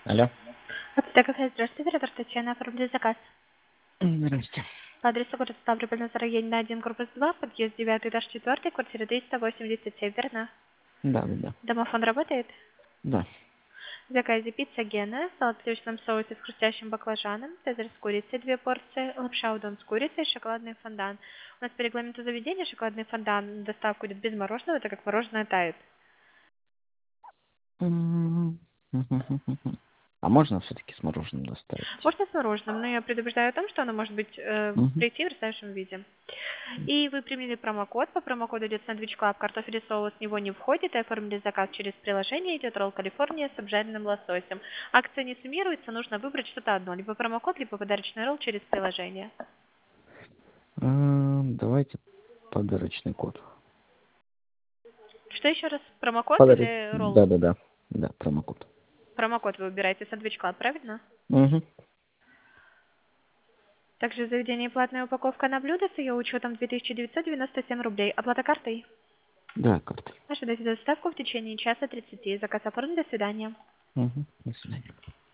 Алло. Аптека кафе, здравствуйте, оператор Татьяна, оформили заказ. Здравствуйте. По адресу город Ставрополь, на Сарагенина 1, корпус 2, подъезд 9, этаж 4, квартира 387, верно? Да. Домофон работает? Да. В заказе пицца Гена, салат в сливочном соусе с хрустящим баклажаном, цезарь с курицей 2 порции, лапша удон с курицей и шоколадный фондан. У нас по регламенту заведения шоколадный фондан на доставку идет без мороженого, так как мороженое тает. А можно все-таки с мороженым доставить? Можно с мороженым, но я предупреждаю о том, что оно может быть прийти в растаявшем виде. И вы применили промокод. По промокоду идет сэндвич клаб, картофель и соус в него не входит. И оформили заказ через приложение. Идет ролл Калифорния с обжаренным лососем. Акция не суммируется, нужно выбрать что-то одно. Либо промокод, либо подарочный ролл через приложение. Давайте подарочный код. Что еще раз? Промокод или ролл? Да, промокод. Промокод вы выбираете сэндвич клаб, правильно? Угу. Также в заведении платная упаковка на блюдо с ее учетом 2997 рублей. Оплата картой? Да, картой. Ожидайте доставку в течение часа 30. Заказ оформлен. До свидания. Угу. До свидания.